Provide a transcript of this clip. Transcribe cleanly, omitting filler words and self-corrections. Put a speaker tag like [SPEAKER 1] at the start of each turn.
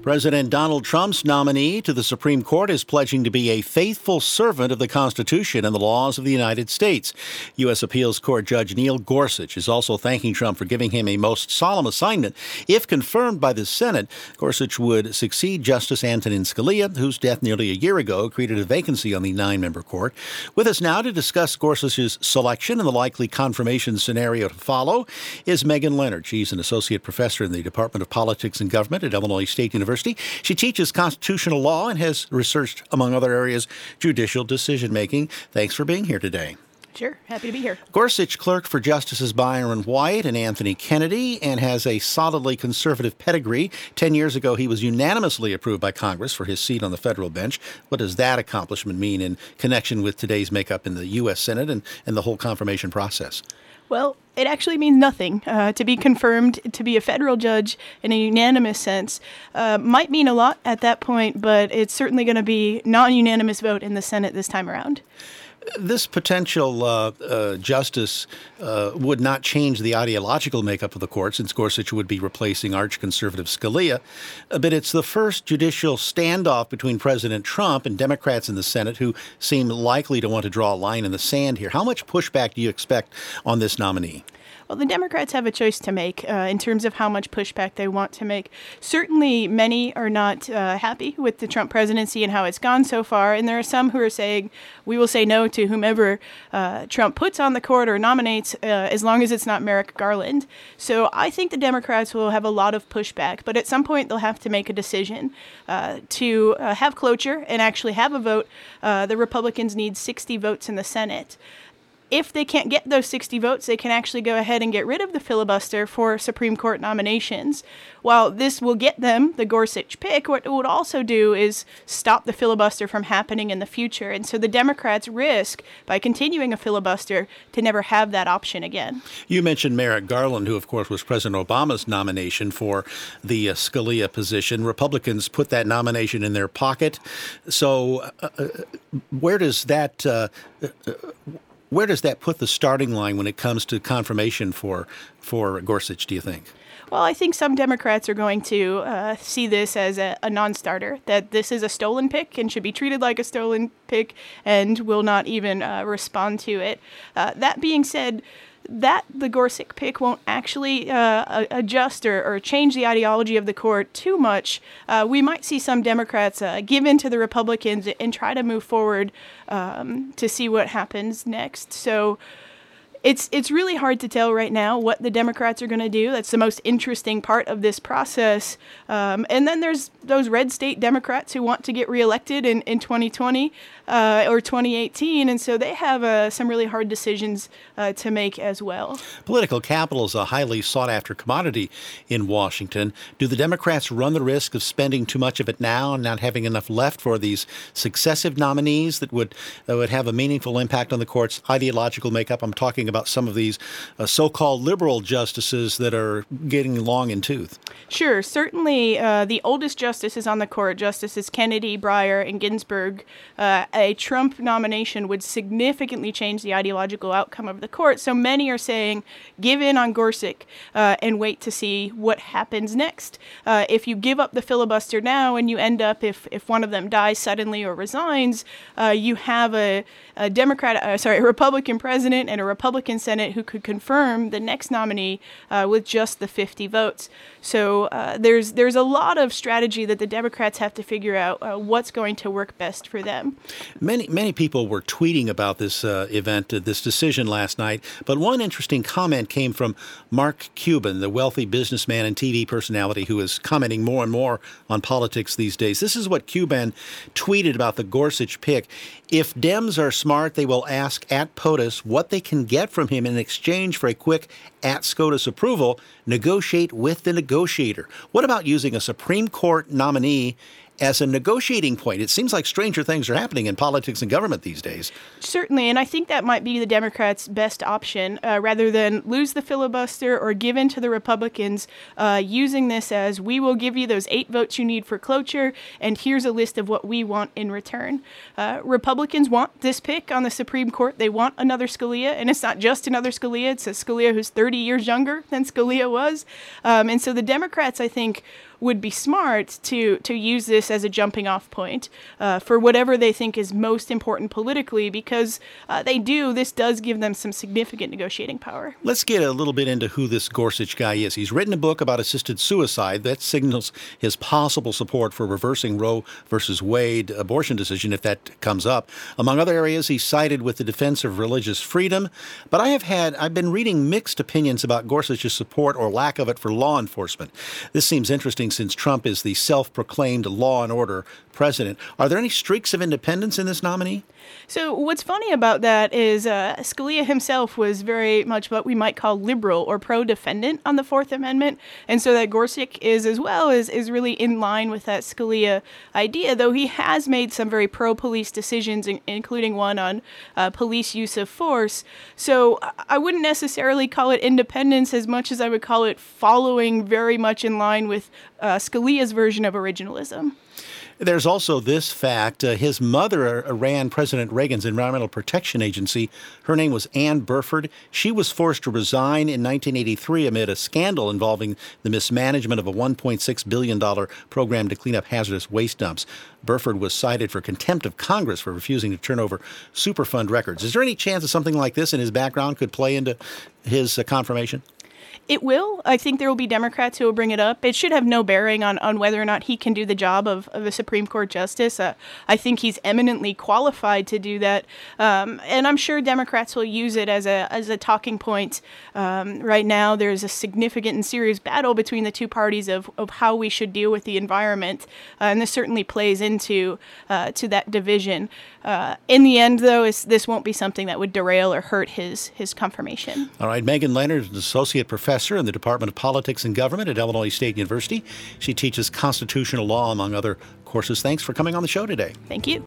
[SPEAKER 1] President Donald Trump's nominee to the Supreme Court is pledging to be a faithful servant of the Constitution and the laws of the United States. U.S. Appeals Court Judge Neil Gorsuch is also thanking Trump for giving him a most solemn assignment. If confirmed by the Senate, Gorsuch would succeed Justice Antonin Scalia, whose death nearly a year ago created a vacancy on the 9-member court. With us now to discuss Gorsuch's selection and the likely confirmation scenario to follow is Megan Leonard. She's an associate professor in the Department of Politics and Government at Illinois State University. She teaches constitutional law and has researched, among other areas, judicial decision-making. Thanks for being here today.
[SPEAKER 2] Sure. Happy to be here.
[SPEAKER 1] Gorsuch clerked for Justices Byron White and Anthony Kennedy and has a solidly conservative pedigree. 10 years ago, he was unanimously approved by Congress for his seat on the federal bench. What does that accomplishment mean in connection with today's makeup in the U.S. Senate and the whole confirmation process?
[SPEAKER 2] Well, it actually means nothing. To be confirmed to be a federal judge in a unanimous sense might mean a lot at that point, but it's certainly going to be non-unanimous vote in the Senate this time around.
[SPEAKER 1] This potential justice would not change the ideological makeup of the court, since Gorsuch would be replacing arch-conservative Scalia. But it's the first judicial standoff between President Trump and Democrats in the Senate who seem likely to want to draw a line in the sand here. How much pushback do you expect on this nominee?
[SPEAKER 2] Well, the Democrats have a choice to make in terms of how much pushback they want to make. Certainly, many are not happy with the Trump presidency and how it's gone so far, and there are some who are saying, we will say no to whomever Trump puts on the court or nominates as long as it's not Merrick Garland. So I think the Democrats will have a lot of pushback, but at some point they'll have to make a decision to have cloture and actually have a vote. The Republicans need 60 votes in the Senate. If they can't get those 60 votes, they can actually go ahead and get rid of the filibuster for Supreme Court nominations. While this will get them the Gorsuch pick, what it would also do is stop the filibuster from happening in the future. And so the Democrats risk, by continuing a filibuster, to never have that option again.
[SPEAKER 1] You mentioned Merrick Garland, who, of course, was President Obama's nomination for the Scalia position. Republicans put that nomination in their pocket. So where does that put the starting line when it comes to confirmation for Gorsuch, do you think?
[SPEAKER 2] Well, I think some Democrats are going to see this as a non-starter, that this is a stolen pick and should be treated like a stolen pick and will not even respond to it. That being said, that the Gorsuch pick won't actually adjust or change the ideology of the court too much. We might see some Democrats give in to the Republicans and try to move forward to see what happens next. So it's really hard to tell right now what the Democrats are going to do. That's the most interesting part of this process. And then there's those red state Democrats who want to get reelected in 2020 or 2018. And so they have some really hard decisions to make as well.
[SPEAKER 1] Political capital is a highly sought-after commodity in Washington. Do the Democrats run the risk of spending too much of it now and not having enough left for these successive nominees that would have a meaningful impact on the court's ideological makeup? I'm talking about some of these so-called liberal justices that are getting long in tooth.
[SPEAKER 2] Sure. Certainly, the oldest justices on the court, Justices Kennedy, Breyer, and Ginsburg, a Trump nomination would significantly change the ideological outcome of the court. So many are saying, give in on Gorsuch and wait to see what happens next. If you give up the filibuster now and you end up, if one of them dies suddenly or resigns, you have a Republican president and a Republican Senate who could confirm the next nominee with just the 50 votes. So there's a lot of strategy that the Democrats have to figure out what's going to work best for them.
[SPEAKER 1] Many people were tweeting about this event, this decision last night, but one interesting comment came from Mark Cuban, the wealthy businessman and TV personality who is commenting more and more on politics these days. This is what Cuban tweeted about the Gorsuch pick. If Dems are smart, they will ask at POTUS what they can get from him in exchange for a quick at SCOTUS approval, negotiate with the negotiator. What about using a Supreme Court nominee as a negotiating point? It seems like stranger things are happening in politics and government these days.
[SPEAKER 2] Certainly, and I think that might be the Democrats' best option, rather than lose the filibuster or give in to the Republicans, using this as, we will give you those 8 votes you need for cloture, and here's a list of what we want in return. Republicans want this pick on the Supreme Court. They want another Scalia, and it's not just another Scalia. It's a Scalia who's 30 years younger than Scalia was. And so the Democrats, I think, would be smart to use this as a jumping off point for whatever they think is most important politically, because this does give them some significant negotiating power.
[SPEAKER 1] Let's get a little bit into who this Gorsuch guy is. He's written a book about assisted suicide that signals his possible support for reversing Roe versus Wade abortion decision if that comes up. Among other areas, he sided with the defense of religious freedom. But I've been reading mixed opinions about Gorsuch's support or lack of it for law enforcement. This seems interesting since Trump is the self-proclaimed law and order president. Are there any streaks of independence in this nominee?
[SPEAKER 2] So what's funny about that is Scalia himself was very much what we might call liberal or pro-defendant on the Fourth Amendment. And so that Gorsuch is as well is really in line with that Scalia idea, though he has made some very pro-police decisions, including one on police use of force. So I wouldn't necessarily call it independence as much as I would call it following very much in line with Scalia's version of originalism.
[SPEAKER 1] There's also this fact. His mother ran President Reagan's Environmental Protection Agency. Her name was Ann Burford. She was forced to resign in 1983 amid a scandal involving the mismanagement of a $1.6 billion program to clean up hazardous waste dumps. Burford was cited for contempt of Congress for refusing to turn over Superfund records. Is there any chance that something like this in his background could play into his confirmation?
[SPEAKER 2] It will. I think there will be Democrats who will bring it up. It should have no bearing on whether or not he can do the job of a Supreme Court justice. I think he's eminently qualified to do that. And I'm sure Democrats will use it as a talking point. Right now, there's a significant and serious battle between the two parties of how we should deal with the environment. And this certainly plays into to that division. In the end, though, this won't be something that would derail or hurt his confirmation.
[SPEAKER 1] All right. Megan Leonard is an associate professor in the Department of Politics and Government at Illinois State University. She teaches constitutional law, among other courses. Thanks for coming on the show today.
[SPEAKER 2] Thank you.